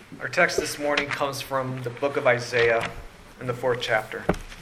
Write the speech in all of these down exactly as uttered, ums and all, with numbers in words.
Our text this morning comes from the book of Isaiah in the fourth chapter.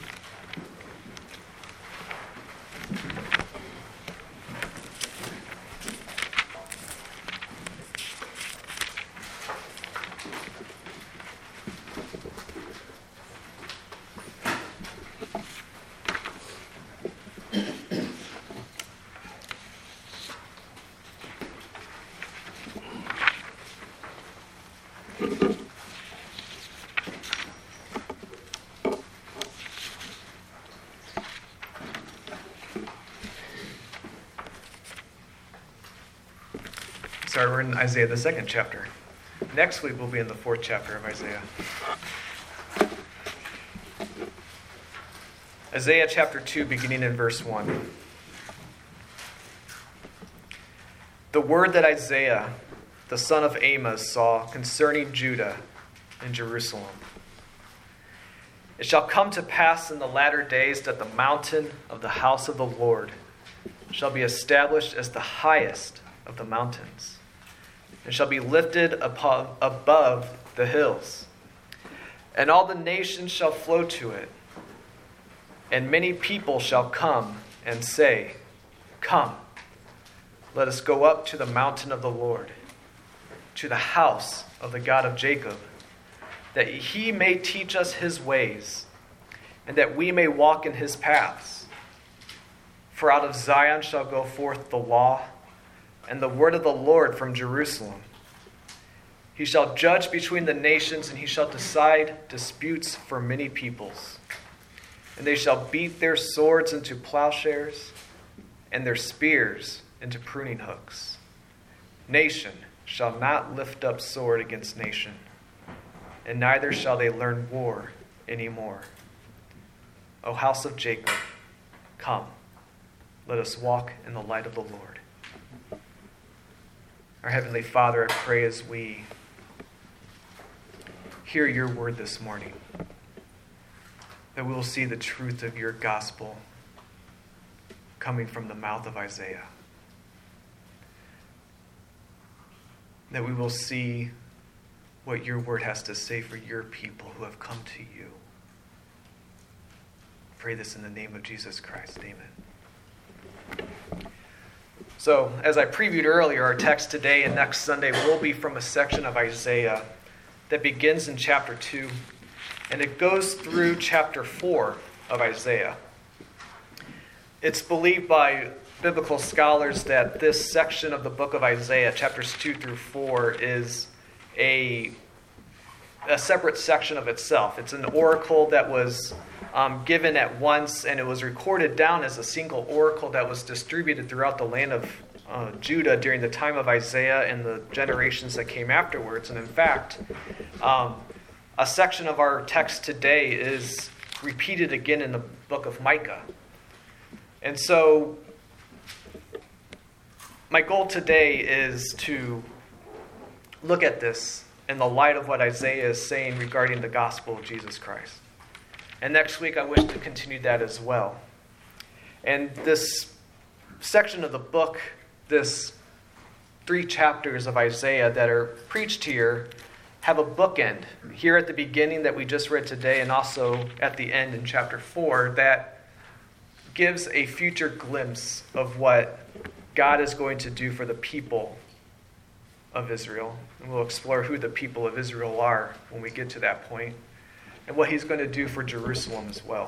Sorry, we're in Isaiah, the second chapter. Next week we'll be in the fourth chapter of Isaiah. Isaiah chapter two, beginning in verse one. The word that Isaiah, the son of Amos, saw concerning Judah and Jerusalem. It shall come to pass in the latter days that the mountain of the house of the Lord shall be established as the highest of the mountains, and shall be lifted above, above the hills. And all the nations shall flow to it. And many people shall come and say, Come, let us go up to the mountain of the Lord, to the house of the God of Jacob, that he may teach us his ways, and that we may walk in his paths. For out of Zion shall go forth the law, and the word of the Lord from Jerusalem. He shall judge between the nations, and he shall decide disputes for many peoples. And they shall beat their swords into plowshares, and their spears into pruning hooks. Nation shall not lift up sword against nation, and neither shall they learn war any more. O house of Jacob, come, let us walk in the light of the Lord. Our Heavenly Father, I pray as we hear your word this morning, that we will see the truth of your gospel coming from the mouth of Isaiah. That we will see what your word has to say for your people who have come to you. I pray this in the name of Jesus Christ. Amen. So, as I previewed earlier, our text today and next Sunday will be from a section of Isaiah that begins in chapter two, and it goes through chapter four of Isaiah. It's believed by biblical scholars that this section of the book of Isaiah, chapters two through four, is a, a separate section of itself. It's an oracle that was Um, given at once, and it was recorded down as a single oracle that was distributed throughout the land of uh, Judah during the time of Isaiah and the generations that came afterwards. And in fact, um, a section of our text today is repeated again in the book of Micah. And so my goal today is to look at this in the light of what Isaiah is saying regarding the gospel of Jesus Christ. And next week, I wish to continue that as well. And this section of the book, this three chapters of Isaiah that are preached here, have a bookend here at the beginning that we just read today, and also at the end in chapter four, that gives a future glimpse of what God is going to do for the people of Israel. And we'll explore who the people of Israel are when we get to that point, and what he's going to do for Jerusalem as well.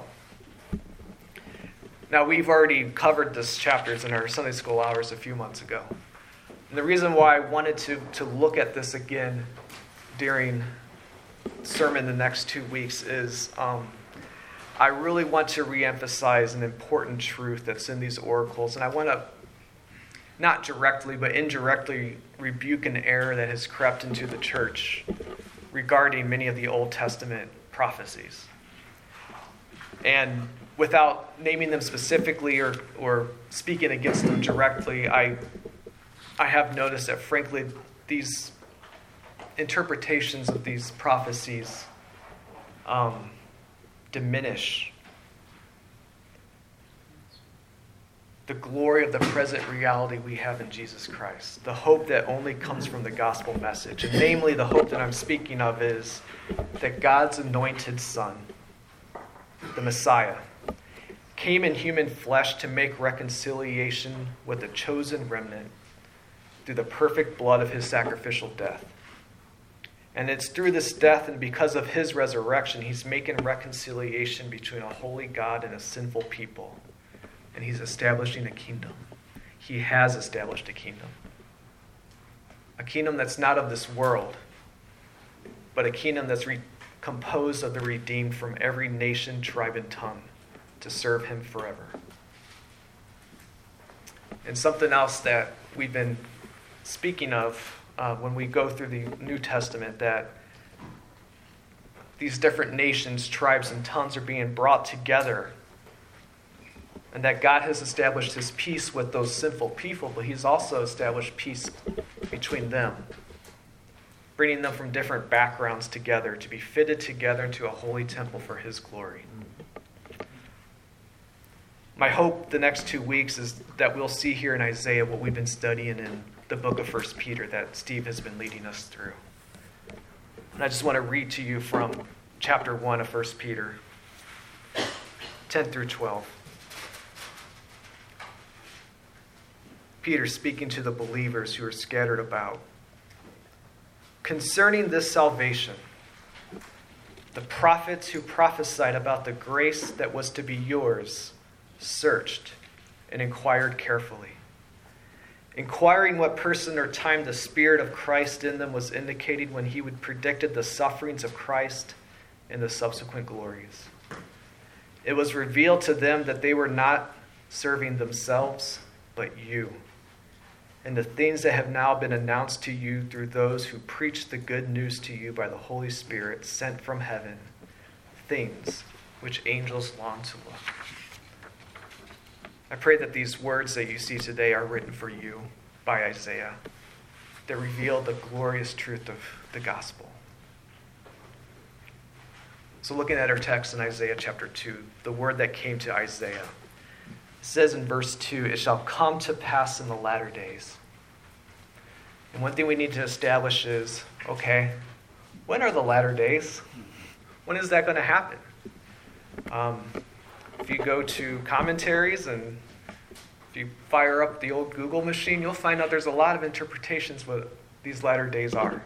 Now, we've already covered this chapters in our Sunday school hours a few months ago. And the reason why I wanted to, to look at this again during sermon the next two weeks is um, I really want to reemphasize an important truth that's in these oracles. And I want to not directly, but indirectly rebuke an error that has crept into the church regarding many of the Old Testament prophecies. And without naming them specifically or, or speaking against them directly, I I have noticed that, frankly, these interpretations of these prophecies um, diminish the glory of the present reality we have in Jesus Christ, the hope that only comes from the gospel message. And namely, the hope that I'm speaking of is that God's anointed Son, the Messiah, came in human flesh to make reconciliation with the chosen remnant through the perfect blood of his sacrificial death. And it's through this death and because of his resurrection, he's making reconciliation between a holy God and a sinful people. And he's establishing a kingdom. He has established a kingdom. A kingdom that's not of this world, but a kingdom that's re- composed of the redeemed from every nation, tribe, and tongue to serve him forever. And something else that we've been speaking of uh, when we go through the New Testament, that these different nations, tribes, and tongues are being brought together, and that God has established his peace with those sinful people, but he's also established peace between them, bringing them from different backgrounds together to be fitted together into a holy temple for his glory. My hope the next two weeks is that we'll see here in Isaiah what we've been studying in the book of First Peter that Steve has been leading us through. And I just want to read to you from chapter one of First Peter, ten through twelve. Peter speaking to the believers who are scattered about. Concerning this salvation, the prophets who prophesied about the grace that was to be yours searched and inquired carefully, inquiring what person or time the Spirit of Christ in them was indicating when he would predicted the sufferings of Christ and the subsequent glories. It was revealed to them that they were not serving themselves, but you, and the things that have now been announced to you through those who preach the good news to you by the Holy Spirit sent from heaven, things which angels long to look. I pray that these words that you see today are written for you by Isaiah, that reveal the glorious truth of the gospel. So looking at our text in Isaiah chapter two, the word that came to Isaiah, says in verse two, it shall come to pass in the latter days. And one thing we need to establish is, okay, when are the latter days? When is that going to happen? Um, if you go to commentaries and if you fire up the old Google machine, you'll find out there's a lot of interpretations what these latter days are.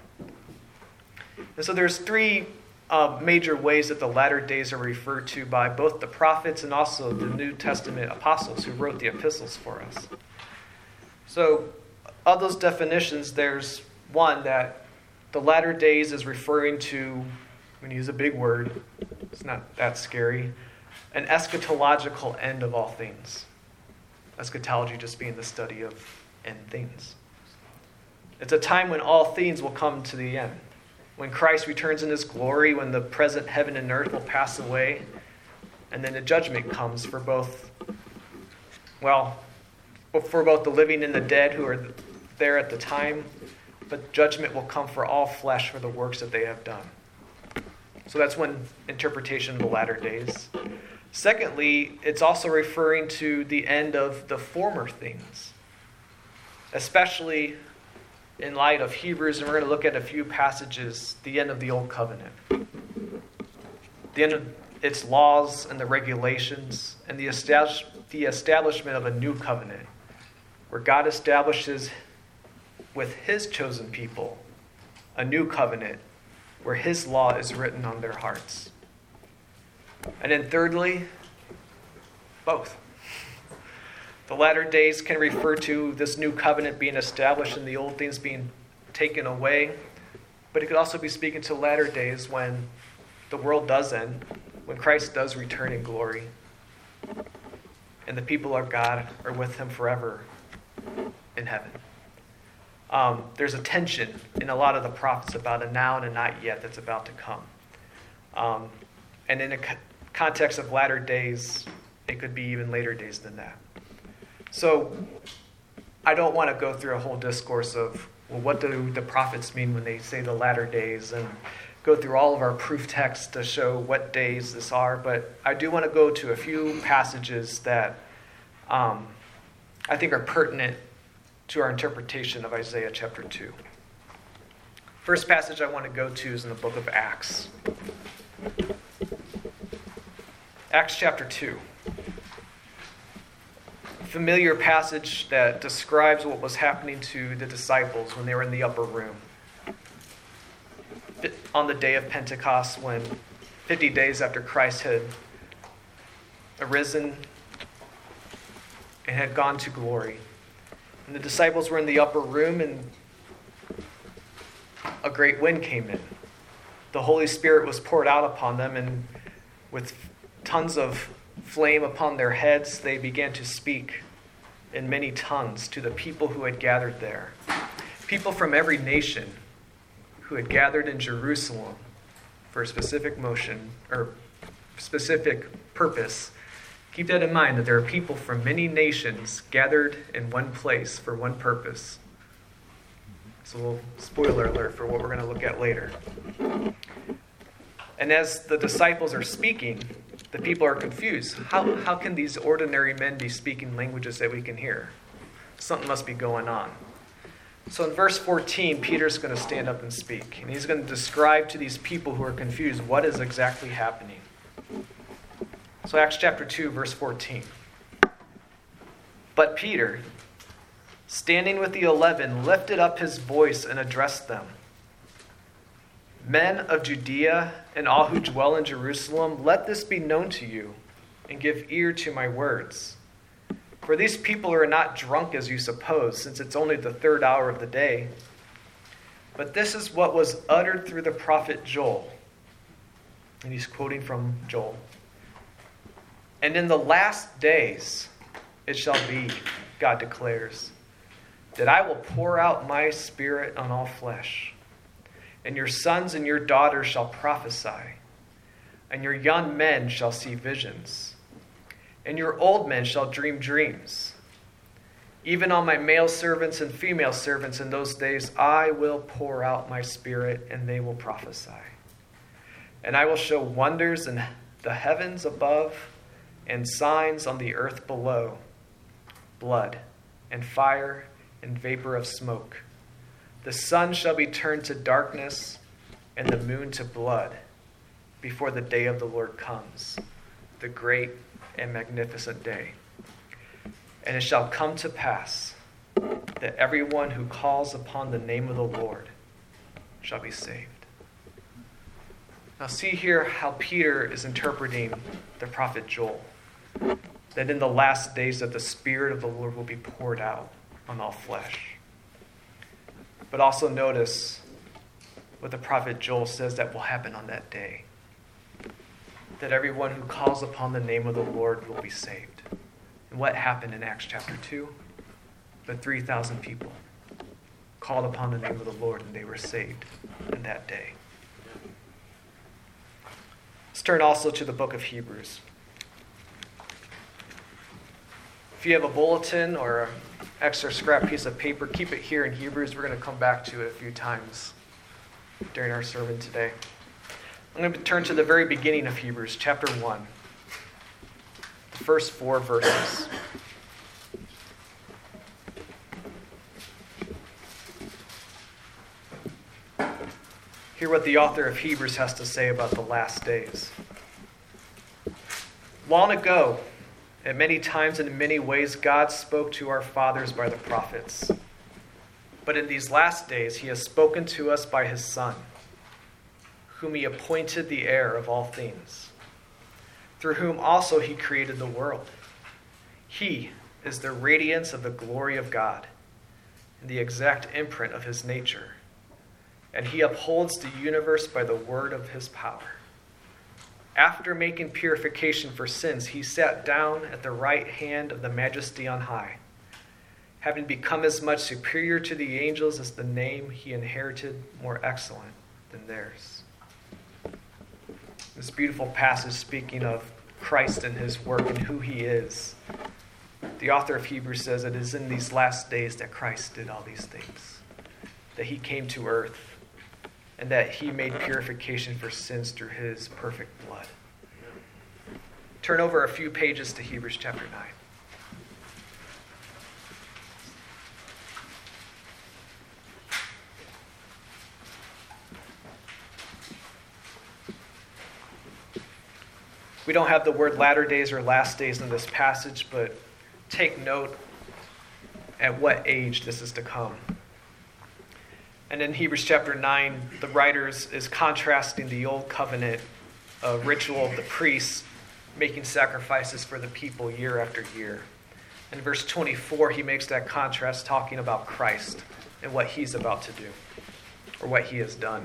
And so there's three Uh, major ways that the latter days are referred to by both the prophets and also the New Testament apostles who wrote the epistles for us. So, of those definitions, there's one that the latter days is referring to, I'm going to use a big word, it's not that scary, an eschatological end of all things. Eschatology just being the study of end things. It's a time when all things will come to the end. When Christ returns in his glory, when the present heaven and earth will pass away, and then the judgment comes for both, well, for both the living and the dead who are there at the time, but judgment will come for all flesh for the works that they have done. So that's one interpretation of the latter days. Secondly, it's also referring to the end of the former things, especially in light of Hebrews, and we're going to look at a few passages, the end of the Old Covenant. The end of its laws and the regulations, and the, establish, the establishment of a new covenant, where God establishes with his chosen people a new covenant, where his law is written on their hearts. And then thirdly, both. The latter days can refer to this new covenant being established and the old things being taken away. But it could also be speaking to latter days when the world does end, when Christ does return in glory, and the people of God are with him forever in heaven. Um, there's a tension in a lot of the prophets about a now and a not yet that's about to come. Um, and in the co- context of latter days, it could be even later days than that. So I don't want to go through a whole discourse of, well, what do the prophets mean when they say the latter days, and go through all of our proof texts to show what days this are. But I do want to go to a few passages that um, I think are pertinent to our interpretation of Isaiah chapter two. First passage I want to go to is in the book of Acts. Acts chapter two. A familiar passage that describes what was happening to the disciples when they were in the upper room. On the day of Pentecost, when fifty days after Christ had arisen and had gone to glory. And the disciples were in the upper room, and a great wind came in. The Holy Spirit was poured out upon them, and with tons of flame upon their heads, they began to speak in many tongues to the people who had gathered there. People from every nation who had gathered in Jerusalem for a specific motion or specific purpose. Keep that in mind, that there are people from many nations gathered in one place for one purpose. It's a little spoiler alert for what we're going to look at later. And as the disciples are speaking, the people are confused. How, how can these ordinary men be speaking languages that we can hear? Something must be going on. So in verse fourteen, Peter's going to stand up and speak. And he's going to describe to these people who are confused what is exactly happening. So Acts chapter two, verse fourteen. But Peter, standing with the eleven, lifted up his voice and addressed them. Men of Judea and all who dwell in Jerusalem, let this be known to you, and give ear to my words. For these people are not drunk as you suppose, since it's only the third hour of the day. But this is what was uttered through the prophet Joel. And he's quoting from Joel. And in the last days it shall be, God declares, that I will pour out my spirit on all flesh. And your sons and your daughters shall prophesy, and your young men shall see visions, and your old men shall dream dreams. Even on my male servants and female servants in those days I will pour out my spirit, and they will prophesy. And I will show wonders in the heavens above and signs on the earth below, blood and fire and vapor of smoke. The sun shall be turned to darkness and the moon to blood before the day of the Lord comes, the great and magnificent day. And it shall come to pass that everyone who calls upon the name of the Lord shall be saved. Now see here how Peter is interpreting the prophet Joel. That in the last days that the Spirit of the Lord will be poured out on all flesh. But also notice what the prophet Joel says that will happen on that day. That everyone who calls upon the name of the Lord will be saved. And what happened in Acts chapter two? The three thousand people called upon the name of the Lord and they were saved in that day. Let's turn also to the book of Hebrews. If you have a bulletin or an extra scrap piece of paper, keep it here in Hebrews. We're going to come back to it a few times during our sermon today. I'm going to turn to the very beginning of Hebrews, chapter one, the first four verses. Hear what the author of Hebrews has to say about the last days. Long ago, at many times and in many ways, God spoke to our fathers by the prophets. But in these last days, he has spoken to us by his Son, whom he appointed the heir of all things, through whom also he created the world. He is the radiance of the glory of God and the exact imprint of his nature, and he upholds the universe by the word of his power. After making purification for sins, he sat down at the right hand of the Majesty on high, having become as much superior to the angels as the name he inherited more excellent than theirs. This beautiful passage speaking of Christ and his work and who he is. The author of Hebrews says it is in these last days that Christ did all these things, that he came to earth, and that he made purification for sins through his perfect blood. Turn over a few pages to Hebrews chapter nine. We don't have the word latter days or last days in this passage, but take note at what age this is to come. And in Hebrews chapter nine, the writer is contrasting the old covenant uh, ritual of the priests making sacrifices for the people year after year. In verse twenty-four, he makes that contrast talking about Christ and what he's about to do, or what he has done.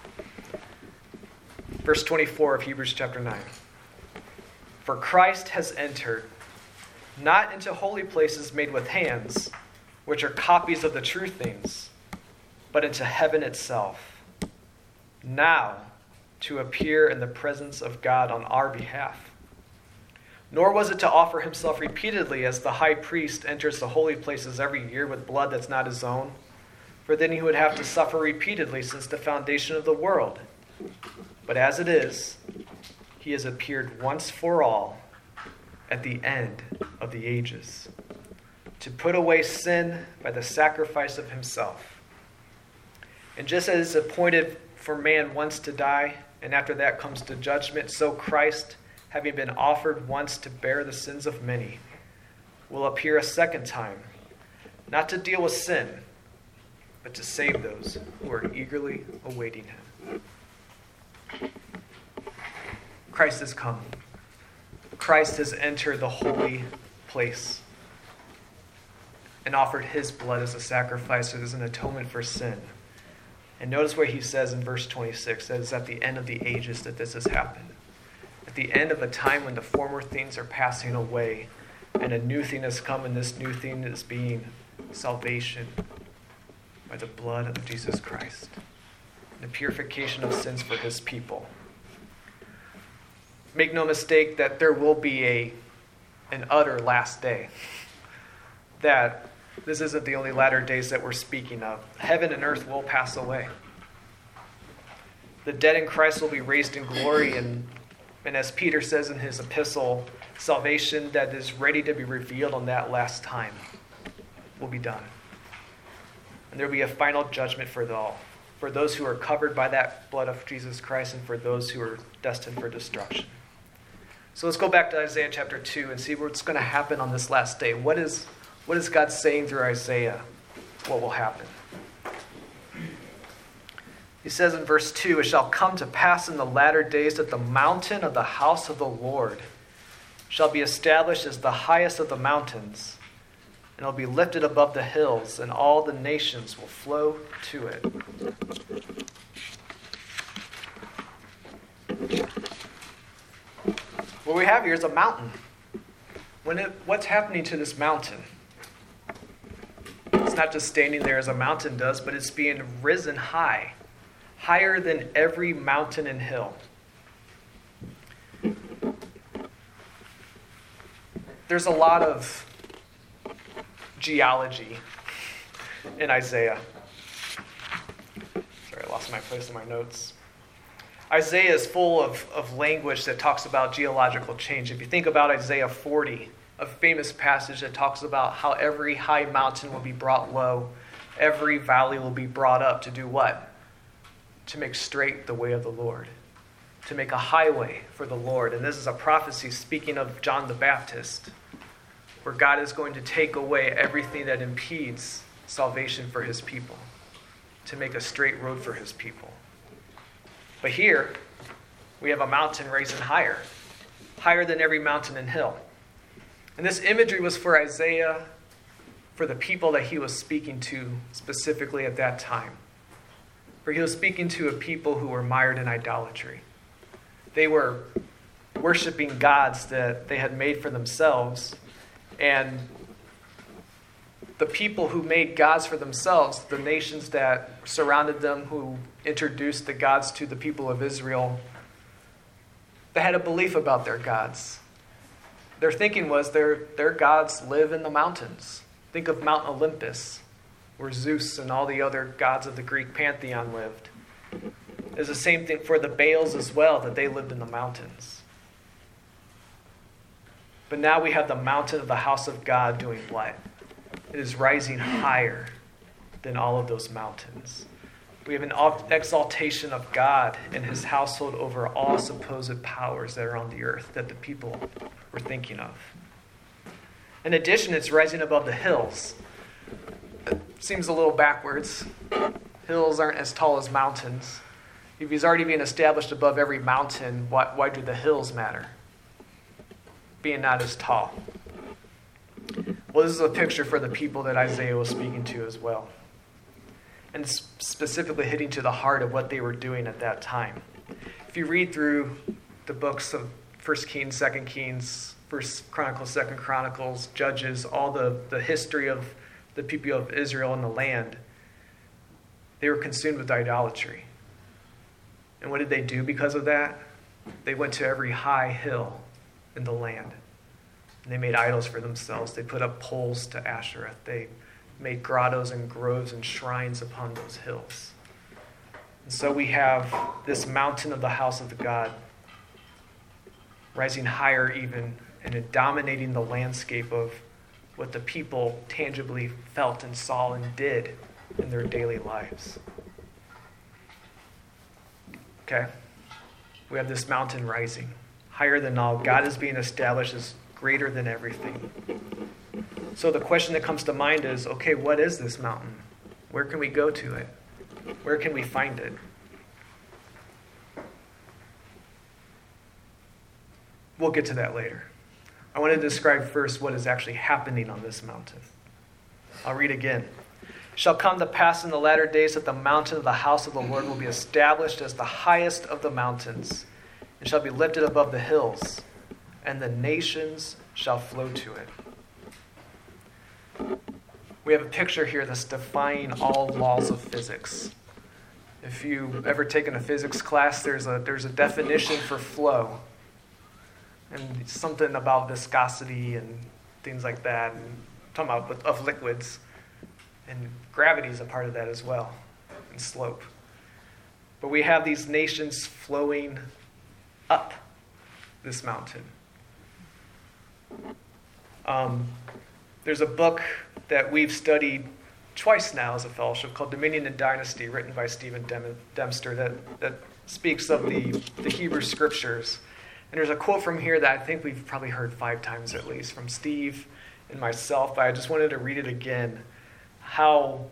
Verse twenty-four of Hebrews chapter nine. For Christ has entered, not into holy places made with hands, which are copies of the true things, but into heaven itself, now to appear in the presence of God on our behalf. Nor was it to offer himself repeatedly as the high priest enters the holy places every year with blood that's not his own, for then he would have to suffer repeatedly since the foundation of the world. But as it is, he has appeared once for all at the end of the ages, to put away sin by the sacrifice of himself. And just as it's appointed for man once to die, and after that comes to judgment, so Christ, having been offered once to bear the sins of many, will appear a second time, not to deal with sin, but to save those who are eagerly awaiting him. Christ has come. Christ has entered the holy place and offered his blood as a sacrifice, as an atonement for sin. And notice where he says in verse twenty-six that it's at the end of the ages that this has happened. At the end of a time when the former things are passing away and a new thing has come, and this new thing is being salvation by the blood of Jesus Christ, the purification of sins for his people. Make no mistake that there will be a an utter last day. That this isn't the only latter days that we're speaking of. Heaven and earth will pass away. The dead in Christ will be raised in glory, and, and as Peter says in his epistle, salvation that is ready to be revealed on that last time will be done. And there will be a final judgment for all, for those who are covered by that blood of Jesus Christ and for those who are destined for destruction. So let's go back to Isaiah chapter two and see what's going to happen on this last day. What is What is God saying through Isaiah? What will happen? He says in verse two, it shall come to pass in the latter days that the mountain of the house of the Lord shall be established as the highest of the mountains, and it will be lifted above the hills, and all the nations will flow to it. What we have here is a mountain. When it, what's happening to this mountain? It's not just standing there as a mountain does, but it's being risen high, higher than every mountain and hill. There's a lot of geology in Isaiah. Sorry, I lost my place in my notes. Isaiah is full of, of language that talks about geological change. If you think about Isaiah forty, a famous passage that talks about how every high mountain will be brought low, every valley will be brought up to do what? To make straight the way of the Lord, to make a highway for the Lord. And this is a prophecy speaking of John the Baptist, where God is going to take away everything that impedes salvation for his people, to make a straight road for his people. But here, we have a mountain raising higher, higher than every mountain and hill. And this imagery was for Isaiah, for the people that he was speaking to specifically at that time. For he was speaking to a people who were mired in idolatry. They were worshiping gods that they had made for themselves. And the people who made gods for themselves, the nations that surrounded them, who introduced the gods to the people of Israel, they had a belief about their gods. Their thinking was their, their gods live in the mountains. Think of Mount Olympus, where Zeus and all the other gods of the Greek pantheon lived. It's the same thing for the Baals as well, that they lived in the mountains. But now we have the mountain of the house of God doing what? It is rising higher than all of those mountains. We have an exaltation of God and his household over all supposed powers that are on the earth that the people were thinking of. In addition, it's rising above the hills. It seems a little backwards. Hills aren't as tall as mountains. If he's already being established above every mountain, why, why do the hills matter? Being not as tall. Well, this is a picture for the people that Isaiah was speaking to as well. And specifically hitting to the heart of what they were doing at that time. If you read through the books of First Kings, Second Kings, First Chronicles, Second Chronicles, Judges, all the, the history of the people of Israel and the land, they were consumed with idolatry. And what did they do because of that? They went to every high hill in the land. And they made idols for themselves. They put up poles to Asherah. They made grottos and groves and shrines upon those hills. And so we have this mountain of the house of the God rising higher even and dominating the landscape of what the people tangibly felt and saw and did in their daily lives. Okay? We have this mountain rising higher than all. God is being established as greater than everything. So the question that comes to mind is, okay, what is this mountain? Where can we go to it? Where can we find it? We'll get to that later. I want to describe first what is actually happening on this mountain. I'll read again. It shall come to pass in the latter days that the mountain of the house of the Lord will be established as the highest of the mountains, and shall be lifted above the hills, and the nations shall flow to it. We have a picture here that's defying all laws of physics. If you've ever taken a physics class, there's a there's a definition for flow. And something about viscosity and things like that. And I'm talking about with, of liquids. And gravity is a part of that as well. And slope. But we have these nations flowing up this mountain. Um, there's a book that we've studied twice now as a fellowship called Dominion and Dynasty, written by Stephen Dem- Dempster, that, that speaks of the, the Hebrew scriptures. And there's a quote from here that I think we've probably heard five times at least from Steve and myself, but I just wanted to read it again. How,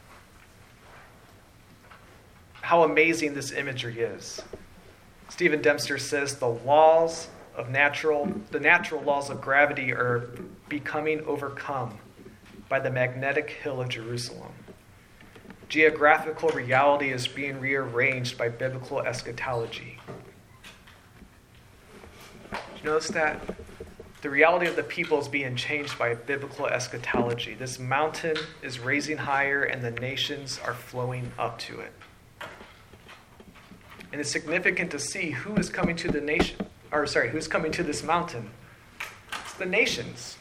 how amazing this imagery is. Stephen Dempster says the laws of natural, the natural laws of gravity are becoming overcome by the magnetic hill of Jerusalem. Geographical reality is being rearranged by biblical eschatology. Did you notice that? The reality of the people is being changed by biblical eschatology. This mountain is raising higher and the nations are flowing up to it. And it's significant to see who is coming to the nation, or sorry, who's coming to this mountain. It's the nations.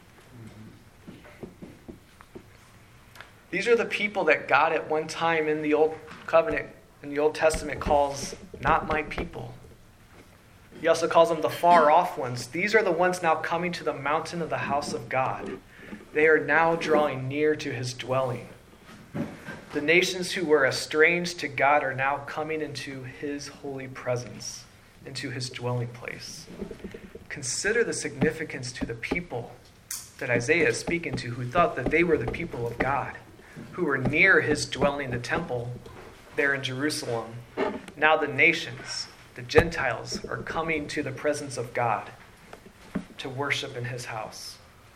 These are the people that God at one time in the Old Covenant, in the Old Testament, calls not my people. He also calls them the far off ones. These are the ones now coming to the mountain of the house of God. They are now drawing near to his dwelling. The nations who were estranged to God are now coming into his holy presence, into his dwelling place. Consider the significance to the people that Isaiah is speaking to, who thought that they were the people of God, who were near his dwelling, the temple, there in Jerusalem. Now the nations, the Gentiles, are coming to the presence of God to worship in his house.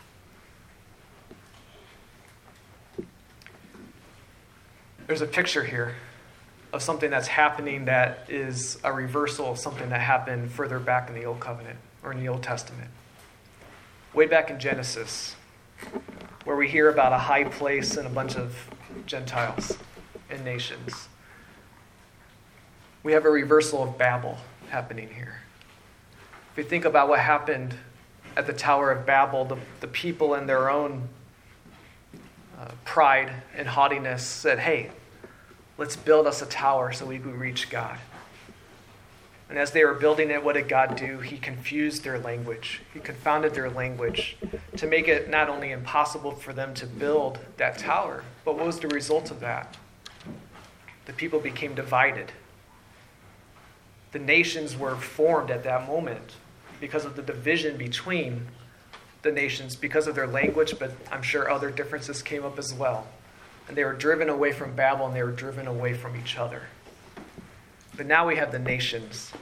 There's a picture here of something that's happening that is a reversal of something that happened further back in the Old Covenant, or in the Old Testament. Way back in Genesis, where we hear about a high place and a bunch of Gentiles and nations. We have a reversal of Babel happening here. If you think about what happened at the Tower of Babel, the, the people in their own uh, pride and haughtiness said, hey, let's build us a tower so we can reach God. And as they were building it, what did God do? He confused their language. He confounded their language to make it not only impossible for them to build that tower, but what was the result of that? The people became divided. The nations were formed at that moment because of the division between the nations, because of their language, but I'm sure other differences came up as well. And they were driven away from Babel, and they were driven away from each other. But now we have the nations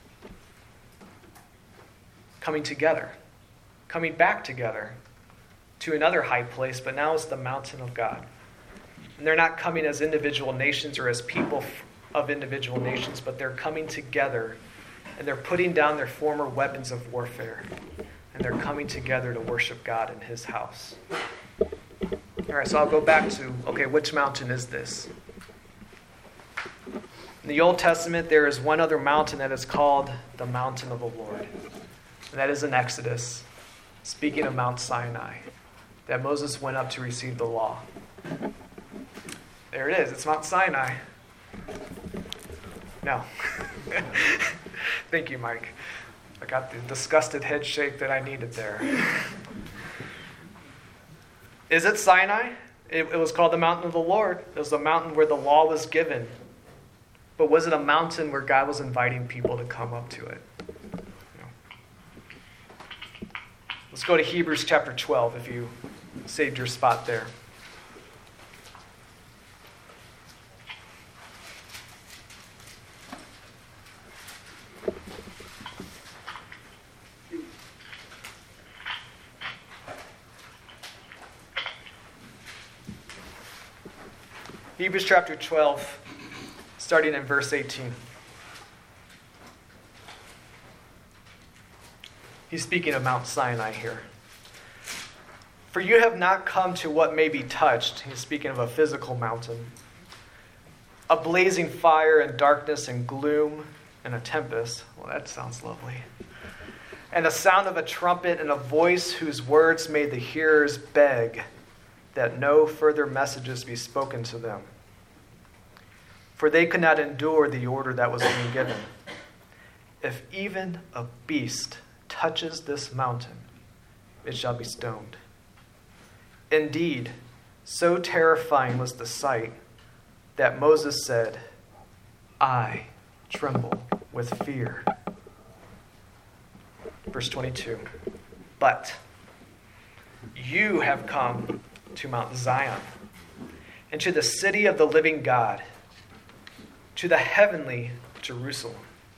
coming together, coming back together to another high place, but now it's the mountain of God. And they're not coming as individual nations or as people of individual nations, but they're coming together, and they're putting down their former weapons of warfare, and they're coming together to worship God in his house. All right, so I'll go back to, okay, which mountain is this? In the Old Testament, there is one other mountain that is called the mountain of the Lord. And that is in Exodus, speaking of Mount Sinai, that Moses went up to receive the law. There it is. It's Mount Sinai. No. Thank you, Mike. I got the disgusted head shake that I needed there. Is it Sinai? It, it was called the mountain of the Lord. It was the mountain where the law was given. But was it a mountain where God was inviting people to come up to it? No. Let's go to Hebrews chapter twelve if you saved your spot there. Hebrews chapter twelve, starting in verse eighteen. He's speaking of Mount Sinai here. For you have not come to what may be touched. He's speaking of a physical mountain. A blazing fire and darkness and gloom and a tempest. Well, that sounds lovely. And the sound of a trumpet and a voice whose words made the hearers beg that no further messages be spoken to them. For they could not endure the order that was being given. If even a beast touches this mountain, it shall be stoned. Indeed, so terrifying was the sight that Moses said, I tremble with fear. Verse twenty-two. But you have come to Mount Zion, and to the city of the living God, to the heavenly Jerusalem,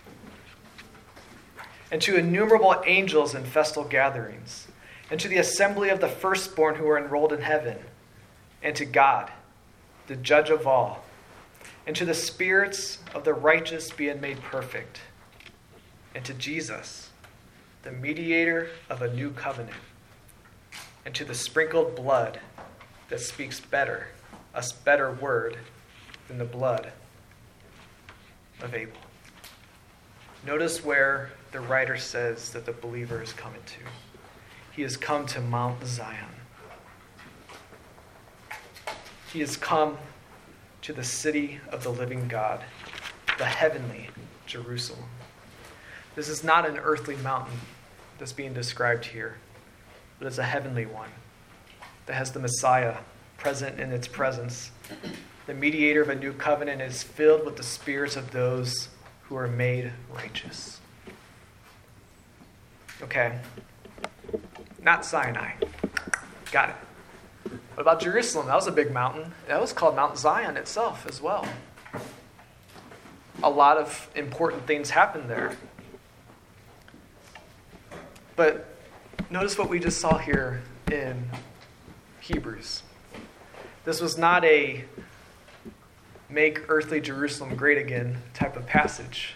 and to innumerable angels in festal gatherings, and to the assembly of the firstborn who are enrolled in heaven, and to God, the judge of all, and to the spirits of the righteous being made perfect, and to Jesus, the mediator of a new covenant, and to the sprinkled blood that speaks better, a better word than the blood of Abel. Notice where the writer says that the believer is coming to. He has come to Mount Zion. He has come to the city of the living God, the heavenly Jerusalem. This is not an earthly mountain that's being described here, but it's a heavenly one that has the Messiah present in its presence. The mediator of a new covenant is filled with the spirits of those who are made righteous. Okay. Not Sinai. Got it. What about Jerusalem? That was a big mountain. That was called Mount Zion itself as well. A lot of important things happened there. But notice what we just saw here in Hebrews. This was not a make earthly Jerusalem great again type of passage.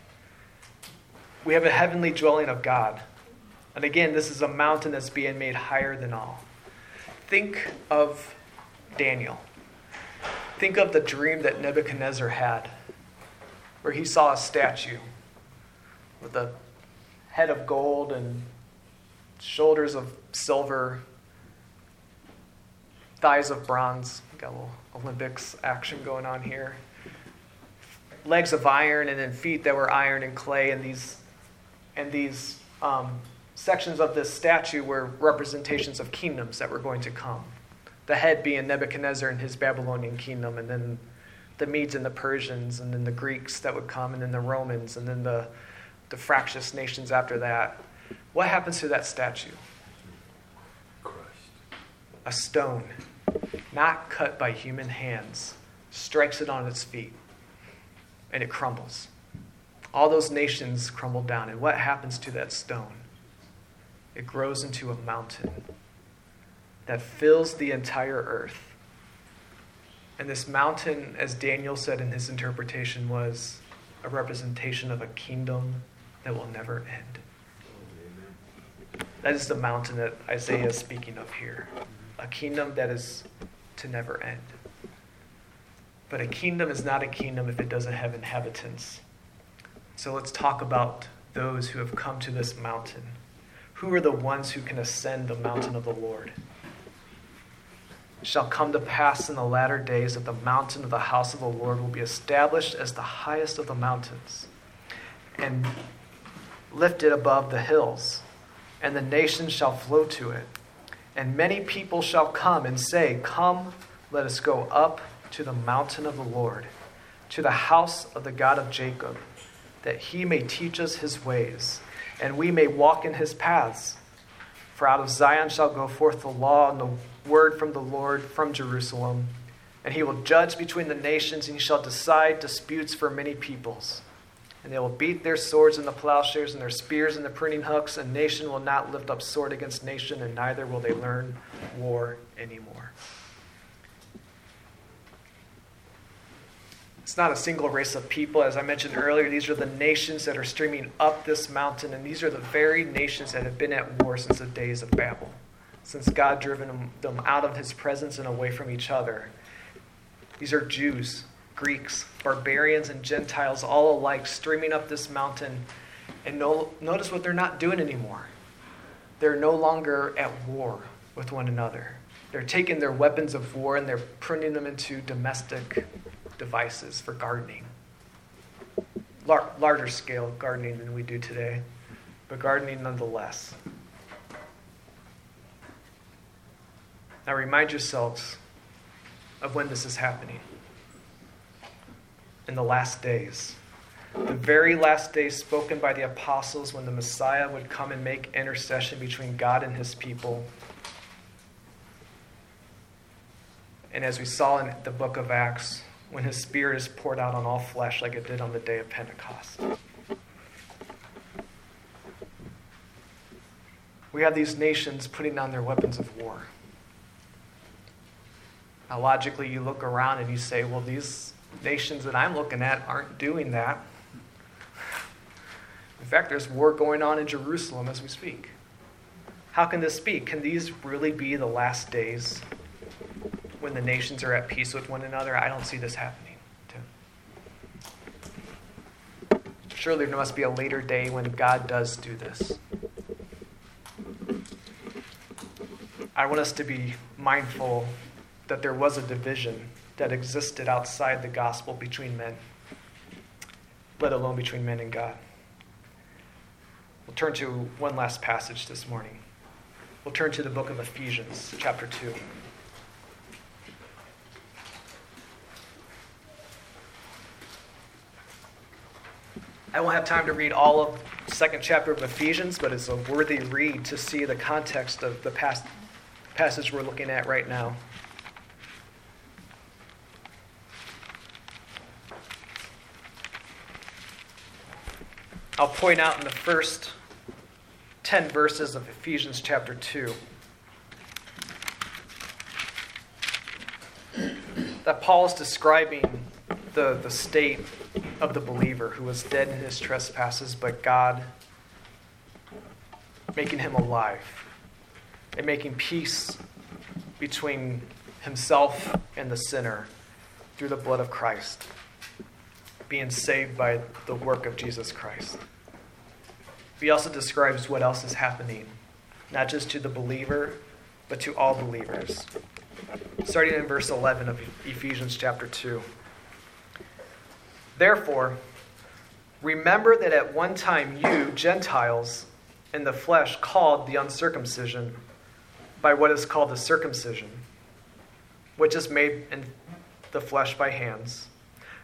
We have a heavenly dwelling of God. And again, this is a mountain that's being made higher than all. Think of Daniel. Think of the dream that Nebuchadnezzar had, where he saw a statue with a head of gold and shoulders of silver, thighs of bronze. Got a little Olympics action going on here. Legs of iron, and then feet that were iron and clay, and these and these um, sections of this statue were representations of kingdoms that were going to come. The head being Nebuchadnezzar and his Babylonian kingdom, and then the Medes and the Persians, and then the Greeks that would come, and then the Romans, and then the, the fractious nations after that. What happens to that statue? Crushed. A stone, not cut by human hands, strikes it on its feet, and it crumbles. All those nations crumble down. And what happens to that stone? It grows into a mountain that fills the entire earth. And this mountain, as Daniel said in his interpretation, was a representation of a kingdom that will never end. That is the mountain that Isaiah is speaking of here. A kingdom that is to never end. But a kingdom is not a kingdom if it doesn't have inhabitants. So let's talk about those who have come to this mountain. Who are the ones who can ascend the mountain of the Lord? It shall come to pass in the latter days that the mountain of the house of the Lord will be established as the highest of the mountains, and lifted above the hills, and the nations shall flow to it. And many people shall come and say, Come, let us go up to the mountain of the Lord, to the house of the God of Jacob, that he may teach us his ways, and we may walk in his paths. For out of Zion shall go forth the law and the word from the Lord from Jerusalem. And he will judge between the nations, and he shall decide disputes for many peoples. And they will beat their swords in the plowshares and their spears in the pruning hooks, and nation will not lift up sword against nation, and neither will they learn war anymore. It's not a single race of people. As I mentioned earlier, these are the nations that are streaming up this mountain, and these are the very nations that have been at war since the days of Babel, since God driven them out of his presence and away from each other. These are Jews, Greeks, barbarians, and Gentiles all alike streaming up this mountain. And no, notice what they're not doing anymore. They're no longer at war with one another. They're taking their weapons of war and they're pruning them into domestic devices for gardening. Lar- larger scale gardening than we do today, but gardening nonetheless. Now remind yourselves of when this is happening. In the last days. The very last days spoken by the apostles, when the Messiah would come and make intercession between God and his people. And as we saw in the book of Acts, when his Spirit is poured out on all flesh like it did on the day of Pentecost. We have these nations putting down their weapons of war. Now logically you look around and you say, well, these nations that I'm looking at aren't doing that. In fact, there's war going on in Jerusalem as we speak. How can this be? Can these really be the last days when the nations are at peace with one another? I don't see this happening. Too. Surely there must be a later day when God does do this. I want us to be mindful that there was a division that existed outside the gospel between men, let alone between men and God. We'll turn to one last passage this morning. We'll turn to the book of Ephesians, chapter two. I won't have time to read all of the second chapter of Ephesians, but it's a worthy read to see the context of the past passage we're looking at right now. I'll point out in the first ten verses of Ephesians chapter two that Paul is describing the, the state of the believer who was dead in his trespasses, but God making him alive and making peace between himself and the sinner through the blood of Christ, being saved by the work of Jesus Christ. He also describes what else is happening, not just to the believer, but to all believers. Starting in verse eleven of Ephesians chapter two. Therefore, remember that at one time you, Gentiles, in the flesh, called the uncircumcision by what is called the circumcision, which is made in the flesh by hands,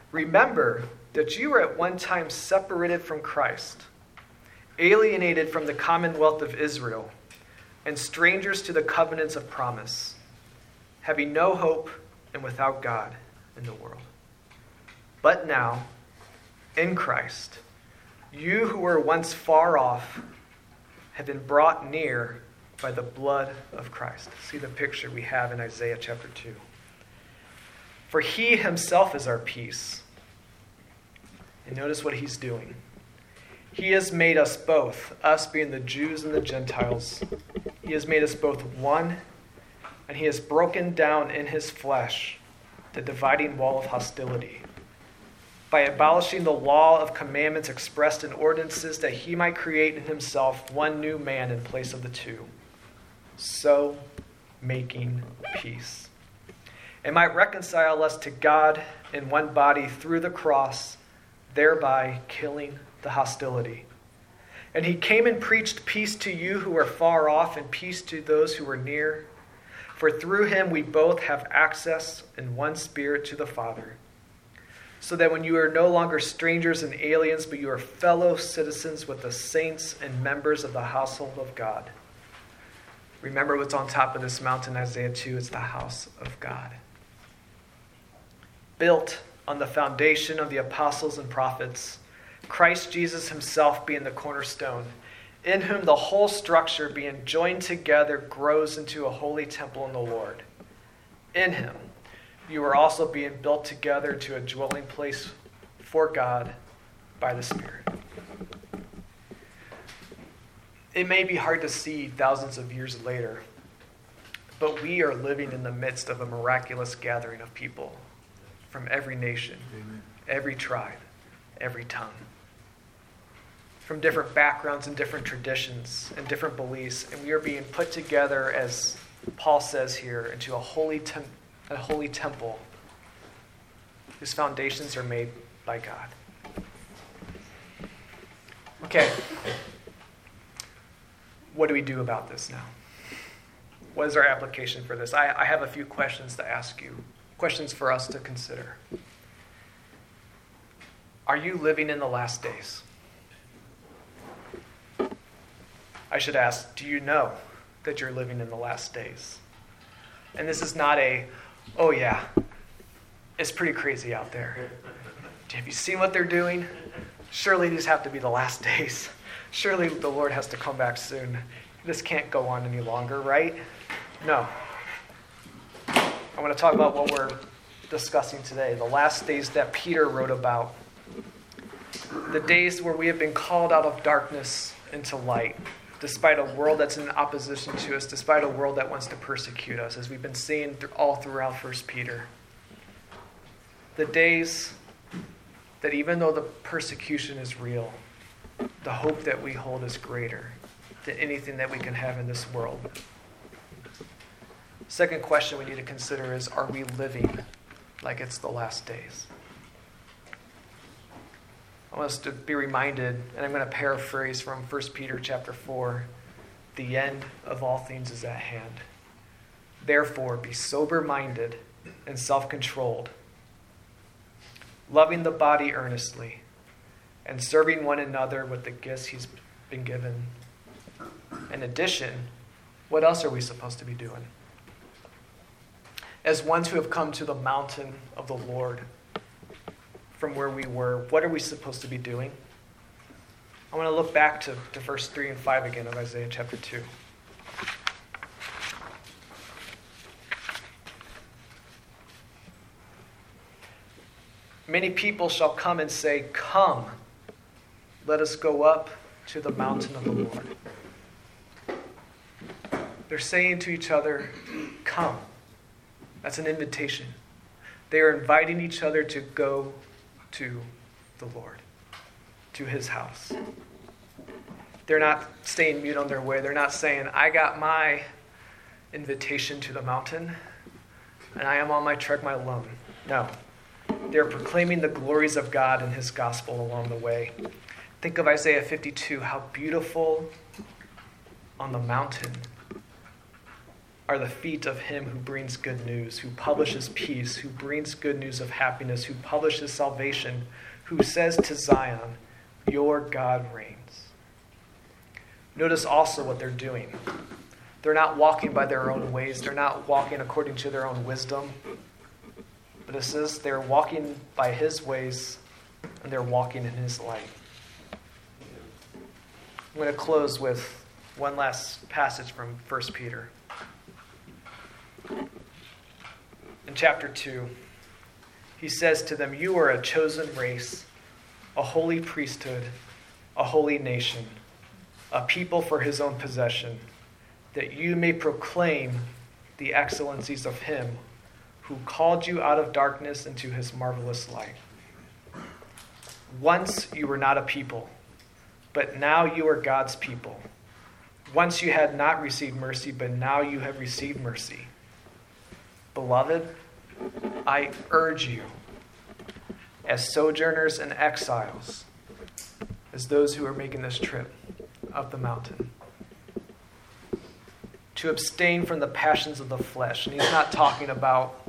Remember that you were at one time separated from Christ, alienated from the commonwealth of Israel, and strangers to the covenants of promise, having no hope and without God in the world. But now, in Christ, you who were once far off have been brought near by the blood of Christ. See the picture we have in Isaiah chapter two. For he himself is our peace. And notice what he's doing. He has made us both, us being the Jews and the Gentiles, he has made us both one, and he has broken down in his flesh the dividing wall of hostility, by abolishing the law of commandments expressed in ordinances, that he might create in himself one new man in place of the two, so making peace, and might reconcile us to God in one body through the cross, thereby killing the hostility. And he came and preached peace to you who are far off and peace to those who are near. For through him we both have access in one spirit to the Father. So that when you are no longer strangers and aliens, but you are fellow citizens with the saints and members of the household of God. Remember what's on top of this mountain, Isaiah two, it's the house of God. Built on the foundation of the apostles and prophets, Christ Jesus himself being the cornerstone, in whom the whole structure being joined together grows into a holy temple in the Lord. In him, you are also being built together to a dwelling place for God by the Spirit. It may be hard to see thousands of years later, but we are living in the midst of a miraculous gathering of people from every nation, Amen. Every tribe, every tongue, from different backgrounds and different traditions and different beliefs, and we are being put together, as Paul says here, into a holy, tem- a holy temple whose foundations are made by God. Okay, what do we do about this now? What is our application for this? I, I have a few questions to ask you, questions for us to consider. Are you living in the last days? I should ask, do you know that you're living in the last days? And this is not a, oh yeah, it's pretty crazy out there. Have you seen what they're doing? Surely these have to be the last days. Surely the Lord has to come back soon. This can't go on any longer, right? No. I want to talk about what we're discussing today, the last days that Peter wrote about. The days where we have been called out of darkness into light, despite a world that's in opposition to us, despite a world that wants to persecute us, as we've been seeing th- all throughout First Peter. The days that even though the persecution is real, the hope that we hold is greater than anything that we can have in this world. Second question we need to consider is, are we living like it's the last days? I want us to be reminded, and I'm going to paraphrase from First Peter chapter four, the end of all things is at hand. Therefore, be sober-minded and self-controlled, loving the body earnestly, and serving one another with the gifts he's been given. In addition, what else are we supposed to be doing? As ones who have come to the mountain of the Lord, from where we were, what are we supposed to be doing? I want to look back to, to verse three and five again of Isaiah chapter two. Many people shall come and say, "Come, let us go up to the mountain of the Lord." They're saying to each other, "Come." That's an invitation. They are inviting each other to go to the Lord, to his house. They're not staying mute on their way. They're not saying, "I got my invitation to the mountain, and I am on my trek my alone." No. They're proclaiming the glories of God and his gospel along the way. Think of Isaiah fifty-two, how beautiful on the mountain are the feet of him who brings good news, who publishes peace, who brings good news of happiness, who publishes salvation, who says to Zion, your God reigns. Notice also what they're doing. They're not walking by their own ways. They're not walking according to their own wisdom. But it says they're walking by his ways and they're walking in his light. I'm going to close with one last passage from First Peter. In chapter two, he says to them, you are a chosen race, a holy priesthood, a holy nation, a people for his own possession, that you may proclaim the excellencies of him who called you out of darkness into his marvelous light. Once you were not a people, but now you are God's people. Once you had not received mercy, but now you have received mercy. Beloved, I urge you, as sojourners and exiles, as those who are making this trip up the mountain, to abstain from the passions of the flesh. And he's not talking about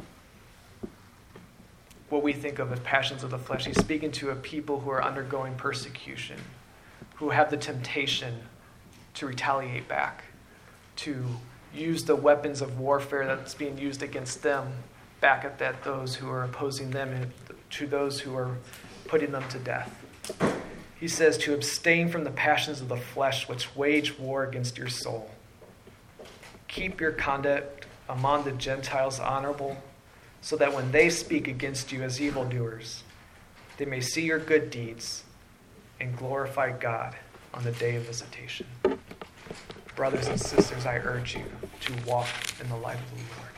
what we think of as passions of the flesh. He's speaking to a people who are undergoing persecution, who have the temptation to retaliate back, to use the weapons of warfare that's being used against them back at that those who are opposing them and to those who are putting them to death. He says to abstain from the passions of the flesh which wage war against your soul. Keep your conduct among the Gentiles honorable, so that when they speak against you as evildoers, they may see your good deeds and glorify God on the day of visitation. Brothers and sisters, I urge you to walk in the light of the Lord.